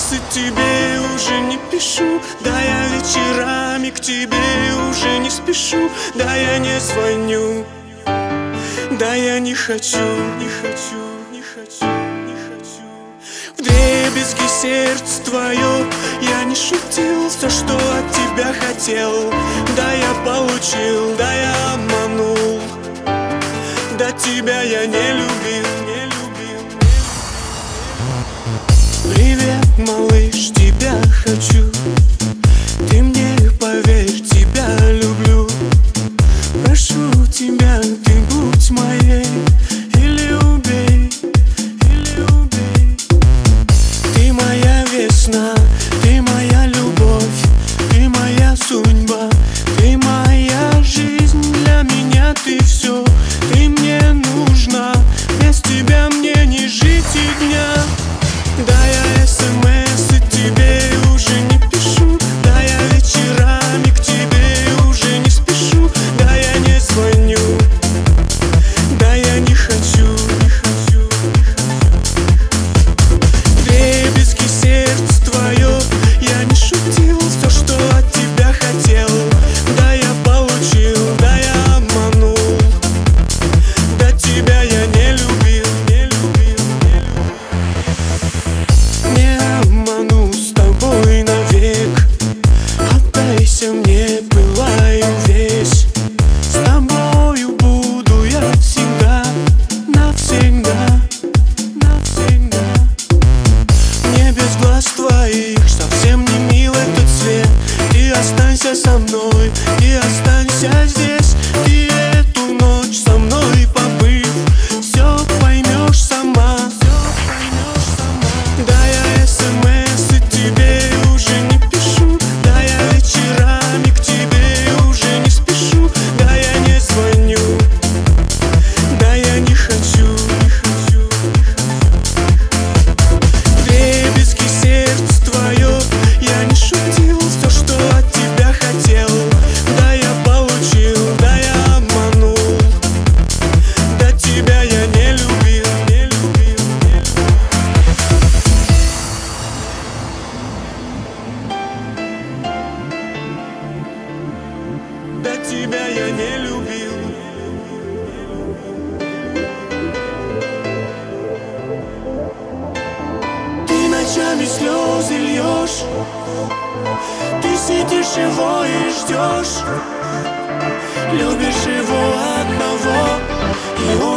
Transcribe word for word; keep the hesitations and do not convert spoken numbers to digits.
и тебе уже не пишу. Да, я вечерами к тебе уже не спешу. Да, я не звоню. Да, я не хочу, не хочу, не хочу, не хочу. Вдребезги сердце твое, я не шутил. Все, что от тебя хотел, да, я получил. Да, я обманул. Да, тебя я не любил, не любил. Привет, малыш, тебя хочу. Ты мне поверь, тебя люблю. Прошу тебя, ты будь моей. Или убей, или убей. Ты моя весна, ты моя любовь, ты моя судьба, ты моя жизнь. Для меня ты все, ты мне нужна. Без тебя мне не жить и дня. Да, я смс и тебе уже не пишу. Да, я вечерами к тебе уже не спешу. Да, я не звоню. Да, я не хочу, не хочу, не хочу. Вдребезги сердце твое, я не шутил. Все, что от тебя хотел, да, я получил. Да, я обманул. Да, тебя я не любил, не любил, не любил. Не обману с тобой навек. Отдайся мне, пылаю весь. С тобою буду я всегда, навсегда, навсегда. Мне без глаз твоих совсем не мил этот свет. Ты останься со мной, ты останься здесь. Ты эту ночь со мной побыв, все поймешь сама, все поймешь сама. Да, я смс и тебе уже не пишу. Да, я вечерами к тебе уже не спешу. Да, я не звоню. Да, я не хочу, не хочу, не хочу. Вдребезги сердце твое, я не шутил. Все, что от тебя хотел, да, я получил. Да, я обманул. Да, тебя я не любил, не любил, не любил. Да, тебя я не любил. Ты ночами слезы льешь, ты сидишь его и ждешь. Любишь его одного, и он